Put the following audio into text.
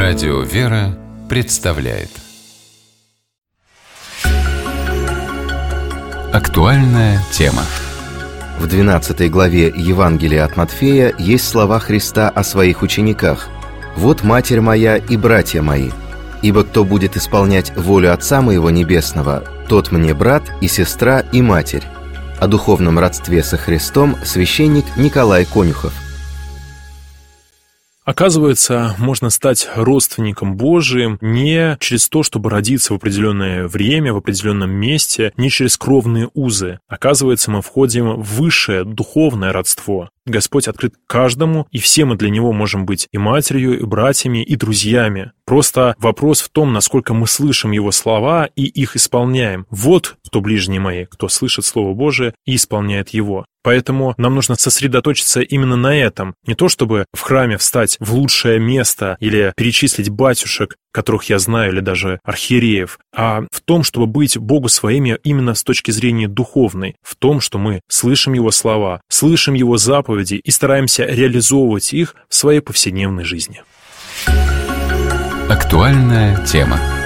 Радио «Вера» представляет актуальная тема. В 12 главе Евангелия от Матфея есть слова Христа о своих учениках: «Вот матерь моя и братья мои, ибо кто будет исполнять волю Отца моего Небесного, тот мне брат и сестра и матерь». О духовном родстве со Христом священник Николай Конюхов. Оказывается, можно стать родственником Божиим не через то, чтобы родиться в определенное время, в определенном месте, не через кровные узы. Оказывается, мы входим в высшее духовное родство. Господь открыт каждому, и все мы для Него можем быть и матерью, и братьями, и друзьями. Просто вопрос в том, насколько мы слышим Его слова и их исполняем. Вот кто ближние мои, кто слышит Слово Божие и исполняет его. Поэтому нам нужно сосредоточиться именно на этом. Не то, чтобы в храме встать в лучшее место или перечислить батюшек, которых я знаю, или даже архиереев, а в том, чтобы быть Богу своими именно с точки зрения духовной, в том, что мы слышим Его слова, слышим Его заповеди и стараемся реализовывать их в своей повседневной жизни. Актуальная тема.